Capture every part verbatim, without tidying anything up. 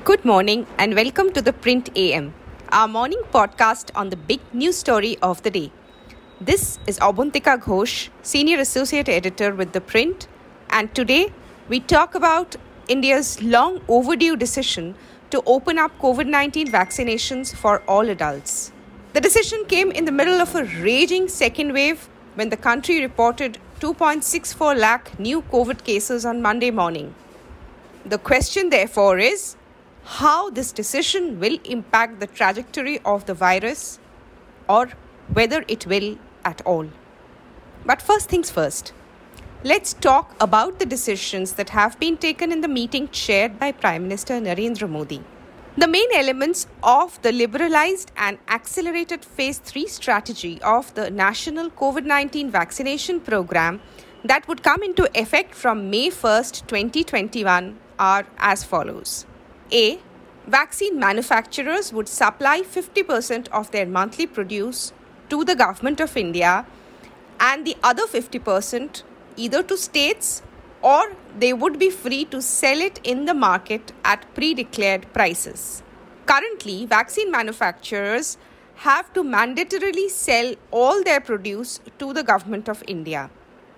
Good morning and welcome to the Print A M, our morning podcast on the big news story of the day. This is Abuntika Ghosh, Senior Associate Editor with The Print, and today we talk about India's long overdue decision to open up covid nineteen vaccinations for all adults. The decision came in the middle of a raging second wave when the country reported two point six four lakh new COVID cases on Monday morning. The question therefore is, how this decision will impact the trajectory of the virus or whether it will at all. But first things first, let's talk about the decisions that have been taken in the meeting chaired by Prime Minister Narendra Modi. The main elements of the liberalized and accelerated phase three strategy of the national covid nineteen vaccination program that would come into effect from May first, twenty twenty-one are as follows. A. Vaccine manufacturers would supply fifty percent of their monthly produce to the Government of India and the other fifty percent either to states or they would be free to sell it in the market at pre-declared prices. Currently, vaccine manufacturers have to mandatorily sell all their produce to the Government of India.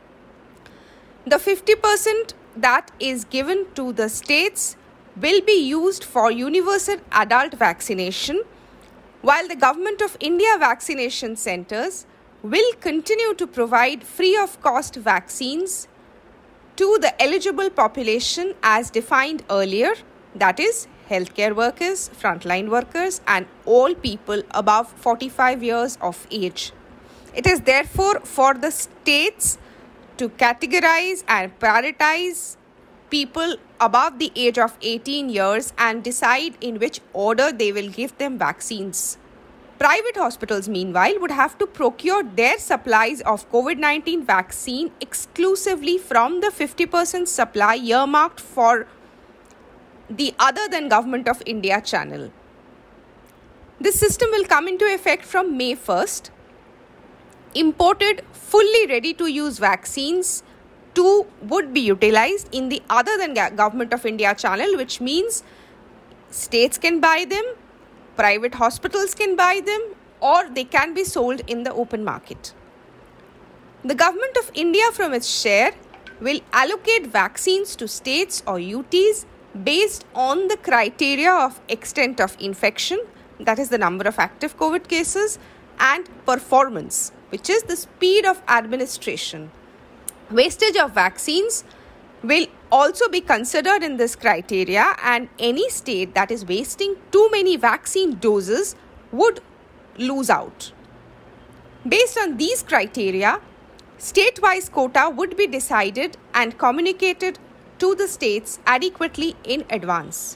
The fifty percent that is given to the states will be used for universal adult vaccination, while the Government of India vaccination centres will continue to provide free of cost vaccines to the eligible population as defined earlier, that is, healthcare workers, frontline workers, and all people above forty-five years of age. It is therefore for the states to categorize and prioritize people above the age of eighteen years and decide in which order they will give them vaccines. Private hospitals, meanwhile, would have to procure their supplies of covid nineteen vaccine exclusively from the fifty percent supply earmarked for the other than Government of India channel. This system will come into effect from May first. Imported, fully ready-to-use vaccines too would be utilized in the other than Government of India channel, which means states can buy them, private hospitals can buy them, or they can be sold in the open market. The Government of India from its share will allocate vaccines to states or U Ts based on the criteria of extent of infection, that is the number of active COVID cases, and performance, which is the speed of administration. Wastage of vaccines will also be considered in this criteria, and any state that is wasting too many vaccine doses would lose out. Based on these criteria, state-wise quota would be decided and communicated to the states adequately in advance.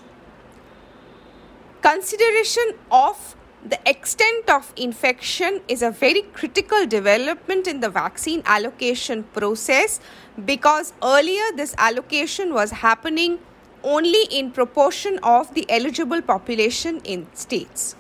Consideration of the extent of infection is a very critical development in the vaccine allocation process, because earlier this allocation was happening only in proportion of the eligible population in states.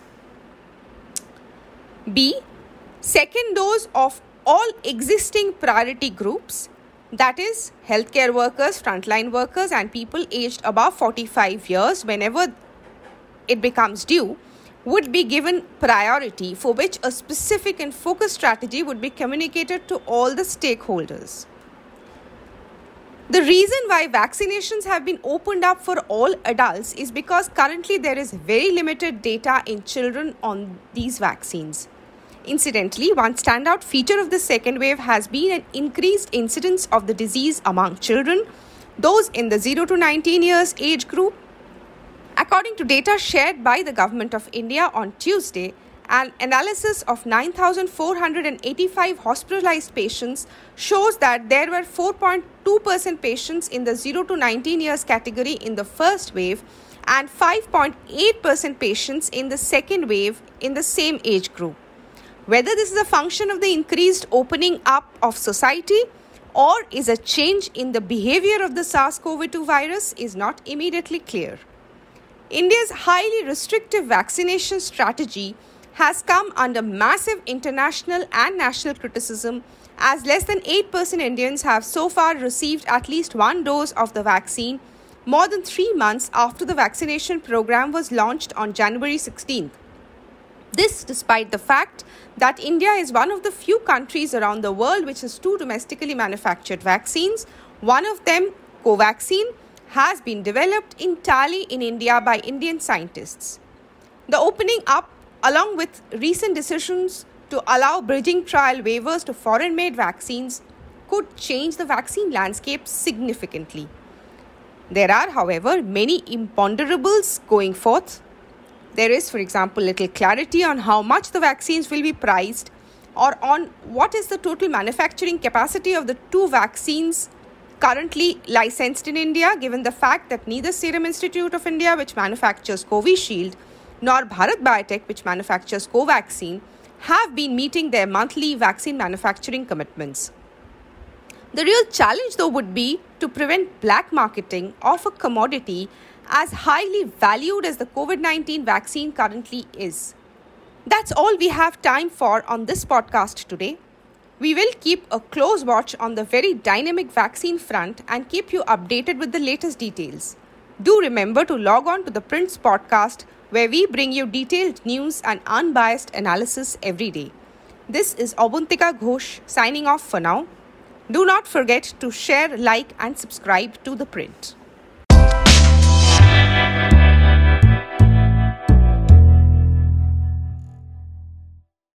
B. Second dose of all existing priority groups, that is healthcare workers, frontline workers, and people aged above forty-five years whenever it becomes due, would be given priority, for which a specific and focused strategy would be communicated to all the stakeholders. The reason why vaccinations have been opened up for all adults is because currently there is very limited data in children on these vaccines. Incidentally, one standout feature of the second wave has been an increased incidence of the disease among children, those in the zero to nineteen years age group. According to data shared by the Government of India on Tuesday, an analysis of nine thousand four hundred eighty-five hospitalized patients shows that there were four point two percent patients in the zero to nineteen years category in the first wave and five point eight percent patients in the second wave in the same age group. Whether this is a function of the increased opening up of society or is a change in the behavior of the SARS-CoV two virus is not immediately clear. India's highly restrictive vaccination strategy has come under massive international and national criticism, as less than eight percent Indians have so far received at least one dose of the vaccine, more than three months after the vaccination program was launched on January sixteenth. This despite the fact that India is one of the few countries around the world which has two domestically manufactured vaccines. One of them, Covaxin, has been developed entirely in India by Indian scientists. The opening up, along with recent decisions to allow bridging trial waivers to foreign-made vaccines, could change the vaccine landscape significantly. There are, however, many imponderables going forth. There is, for example, little clarity on how much the vaccines will be priced or on what is the total manufacturing capacity of the two vaccines currently licensed in India, given the fact that neither Serum Institute of India, which manufactures Covishield, nor Bharat Biotech, which manufactures Covaxin, have been meeting their monthly vaccine manufacturing commitments. The real challenge, though, would be to prevent black marketing of a commodity as highly valued as the COVID nineteen vaccine currently is. That's all we have time for on this podcast today. We will keep a close watch on the very dynamic vaccine front and keep you updated with the latest details. Do remember to log on to the Prints podcast, where we bring you detailed news and unbiased analysis every day. This is Obuntika Ghosh signing off for now. Do not forget to share, like and subscribe to The Print.